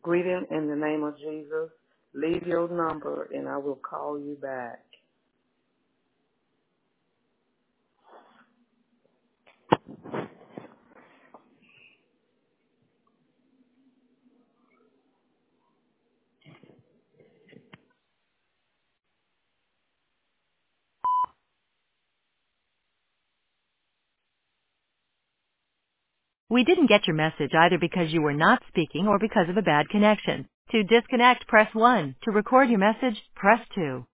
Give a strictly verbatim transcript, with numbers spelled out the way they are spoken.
Greeting in the name of Jesus. Leave your number and I will call you back. We didn't get your message either because you were not speaking or because of a bad connection. To disconnect, press one. To record your message, press two.